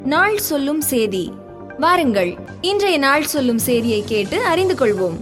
நாள் சொல்லும் சேதி. வாருங்கள், இன்றைய நாள் சொல்லும் செய்தியை கேட்டு அறிந்து கொள்வோம்.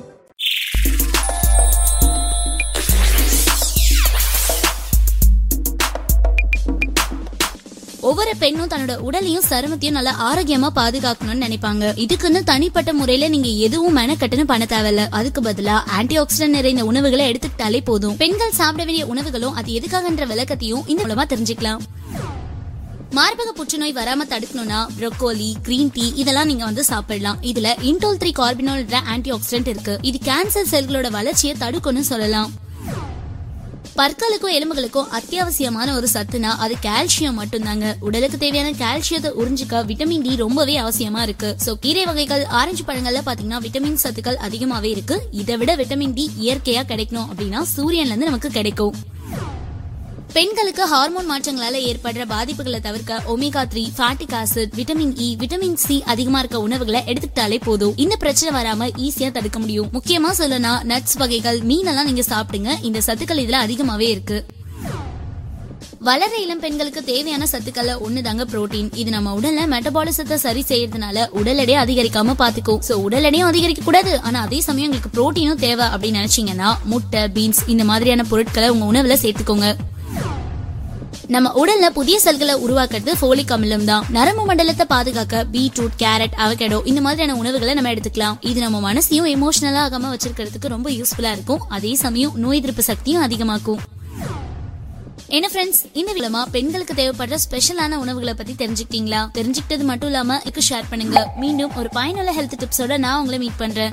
ஒவ்வொரு பெண்ணும் தன்னோட உடலையும் சருமத்தையும் நல்லா ஆரோக்கியமா பாதுகாக்கணும்னு நினைப்பாங்க. இதுக்குன்னு தனிப்பட்ட முறையில நீங்க எதுவும் மெனக்கட்டுன்னு பண்ண தேவையில்ல. அதுக்கு பதிலா ஆன்டி ஆக்சிடென்ட் நிறைந்த உணவுகளை எடுத்துக்கிட்டாலே போதும். பெண்கள் சாப்பிட வேண்டிய உணவுகளும் அது எதுக்காகன்ற விளக்கத்தையும் இந்த மூலமா தெரிஞ்சுக்கலாம். மார்பக புற்றுநோய் வராம தடுக்கணும்னா ப்ரோக்கோலி, கிரீன் டீ இதெல்லாம் நீங்க சாப்பிடலாம். இதுல இன்டோல் 3 கார்பினோல் ஆன்டி ஆக்சிடென்ட் இருக்கு. இது கேன்சர் செல்களோட வளர்ச்சியை தடுக்கும்னு சொல்லலாம். பற்களுக்கும் எலும்புகளுக்கும் அத்தியாவசியமான ஒரு சத்துனா அது கால்சியம் மட்டும்தாங்க. உடலுக்கு தேவையான கால்சியத்தை உறிஞ்சிக்க விட்டமின் டி ரொம்பவே அவசியமா இருக்கு. சோ கீரை வகைகள், ஆரஞ்சு பழங்கள்ல பாத்தீங்கன்னா விட்டமின் சத்துக்கள் அதிகமாவே இருக்கு. இதை விட விட்டமின் டி இயற்கையா கிடைக்கணும் அப்படின்னா சூரியன்ல இருந்து நமக்கு கிடைக்கும். பெண்களுக்கு ஹார்மோன் மாற்றங்களால ஏற்படுற பாதிப்புகளை தவிர்க்க omega 3, fatty acid, vitamin E, vitamin C அதிகமா இருக்க உணவுகளை எடுத்துக்கிட்டாலே போதும். இந்த பிரச்சனை வராம ஈஸியா தடுக்க முடியும். முக்கியமா சொல்லனா நட்ஸ் வகைகள், மீனெல்லாம் நீங்க சாப்பிடுங்க. இந்த சத்துக்கள் இதுல அதிகமாவே இருக்கு. வளர இளம் பெண்களுக்கு தேவையான சத்துக்கள்ல ஒண்ணுதாங்க புரோட்டீன். இது நம்ம உடல்ல மெட்டபாலிசத்தை சரி செய்யறதுனால உடல் எடையை அதிகரிக்காம பாத்துக்கும். சோ உடல் எடையும் அதிகரிக்க கூடாது, ஆனா அதே சமயம் உங்களுக்கு புரோட்டீனும் தேவை அப்படின்னு நினைச்சீங்கன்னா முட்டை, பீன்ஸ் இந்த மாதிரியான பொருட்களை உங்க உணவுல சேர்த்துக்கோங்க. நம்ம உடல்ல புதிய செல்களை உருவாக்குறது ஃபோலிக் அமிலம் தான். நரம்பு மண்டலத்தை பாதுகாக்க பீட்ரூட், கேரட், அவகேடோ இந்த மாதிரியான உணவுகளை நம்ம எடுத்துக்கலாம். இது நம்ம மனசையும் எமோஷனலா ஆகாம வச்சிருக்கிறதுக்கு ரொம்ப யூஸ்ஃபுல்லா இருக்கும். அதே சமயம் நோய் எதிர்ப்பு சக்தியும் அதிகமாக்கும். என்ன ஃப்ரெண்ட்ஸ், இந்த விதமா பெண்களுக்கு தேவைப்படுற ஸ்பெஷலான உணவுகளை பத்தி தெரிஞ்சுக்கிட்டீங்களா? தெரிஞ்சுக்கிட்டது மட்டும் இல்லாம ஷேர் பண்ணுங்க. மீண்டும் ஒரு பயனுள்ள ஹெல்த் டிப்ஸோட நான் உங்களை மீட் பண்றேன்.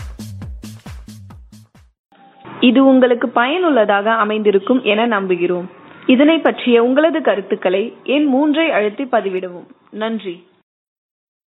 இது உங்களுக்கு பயனுள்ளதாக அமைந்திருக்கும் என நம்புகிறோம். இதனை பற்றிய உங்களது கருத்துக்களை எண் 3 அழுத்தி பதிவிடவும். நன்றி.